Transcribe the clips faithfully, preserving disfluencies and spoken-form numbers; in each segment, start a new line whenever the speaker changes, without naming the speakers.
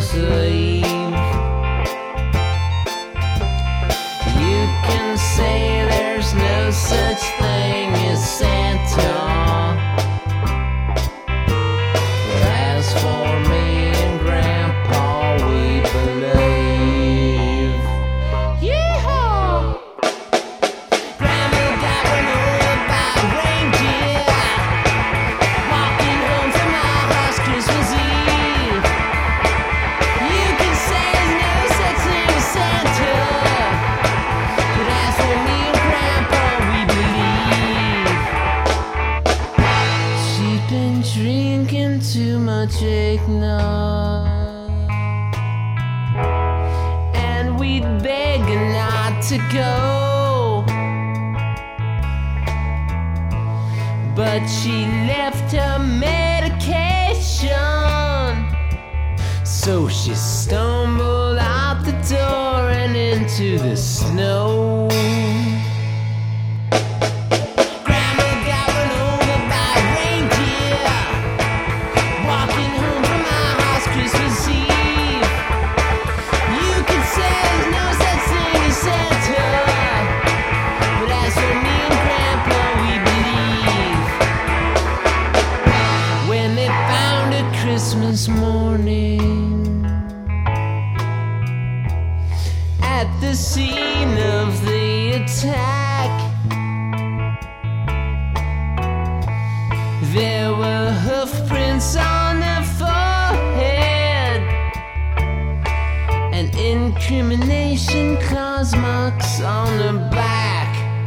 Christmas Eve. You can say there's no such thing as Santa, but as for me and Grandpa, we believe. Yeehaw! Grandma got run over by a reindeer, walking home from our house Christmas Eve. You can say there's no such thing as Santa, but as for me and Grandpa, we believe. She'd been drinking too much eggnog, and we'd beg her not to go, but she left her medication, so she stumbled out the door and into the snow. Grandma got run over by a reindeer, walking home from our house Christmas Eve. You can say there's no such thing as Santa, but as for me and Grandpa, we believe. When they found her Christmas morning at the scene of the attack, there were hoof prints on her forehead and incrimination clause marks on her back.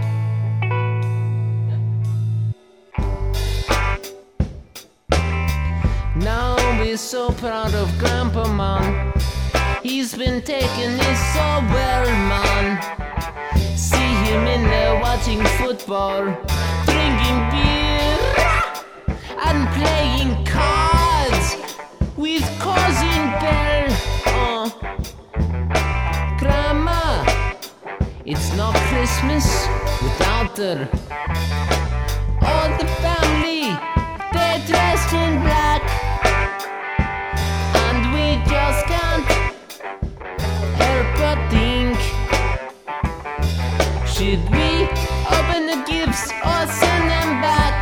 Now we're so proud of Grandpa, man. He's been taking this so well, man. See him in there watching football, drinking beer, and playing cards with Cousin Belle. Oh, Grandma, it's not Christmas without her. All the family, they're dressed in black, and we just can't help but think, should we open the gifts or send them back?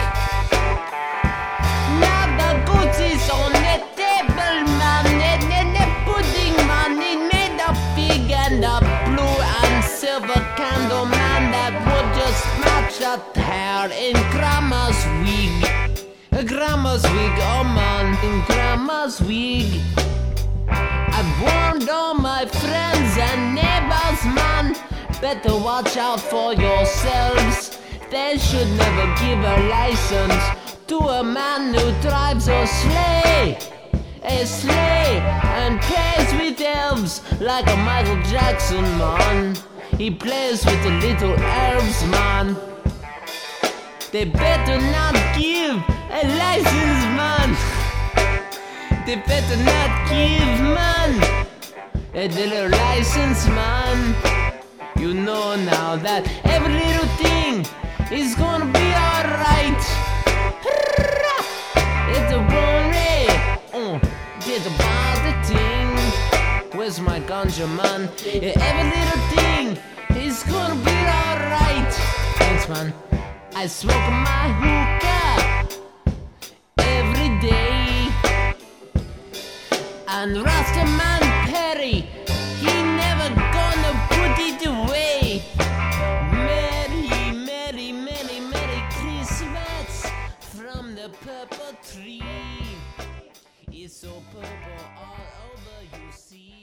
Now the goods is on the table, man. The, the, the pudding, man, it made of fig and a blue and silver candle, man, that would just match that hair in Grandma's wig. A Grandma's wig, oh man, in Grandma's wig. I've warned all my friends and neighbors, man, better watch out for yourselves. They should never give a license to a man who drives a sleigh, a sleigh, and plays with elves like a Michael Jackson, man. He plays with the little elves, man. They better not give a license, man. They better not give, man, a little license, man. You know now that every little thing is gonna be alright. It's a worry, uh, get about the thing. Where's my ganja, man? Every little thing is gonna be alright. Thanks, man. I smoke my hookah every day, and Rastaman Perry, he never gonna put it away. Merry, merry, merry, merry Christmas from the purple tree. It's so purple all over, you see.